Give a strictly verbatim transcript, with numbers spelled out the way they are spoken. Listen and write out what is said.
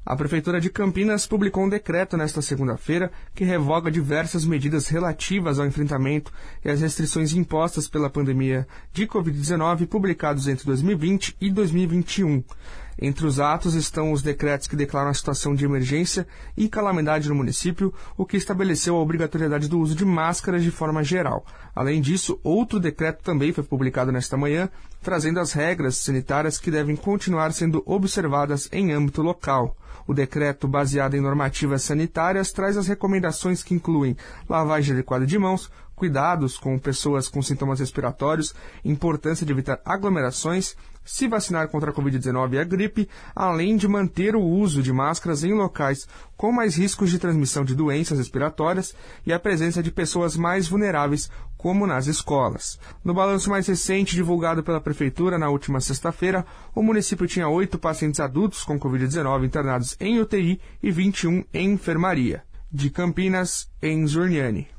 A Prefeitura de Campinas publicou um decreto nesta segunda-feira que revoga diversas medidas relativas ao enfrentamento e às restrições impostas pela pandemia de covid dezenove publicados entre dois mil e vinte e dois mil e vinte e um. Entre os atos estão os decretos que declaram a situação de emergência e calamidade no município, o que estabeleceu a obrigatoriedade do uso de máscaras de forma geral. Além disso, outro decreto também foi publicado nesta manhã, trazendo as regras sanitárias que devem continuar sendo observadas em âmbito local. O decreto, baseado em normativas sanitárias, traz as recomendações que incluem lavagem adequada de mãos, cuidados com pessoas com sintomas respiratórios, importância de evitar aglomerações, se vacinar contra a covid dezenove e a gripe, além de manter o uso de máscaras em locais com mais riscos de transmissão de doenças respiratórias e a presença de pessoas mais vulneráveis, como nas escolas. No balanço mais recente divulgado pela Prefeitura na última sexta-feira, o município tinha oito pacientes adultos com covid dezenove internados em U T I e vinte e um em enfermaria. De Campinas, Enzo Urniani.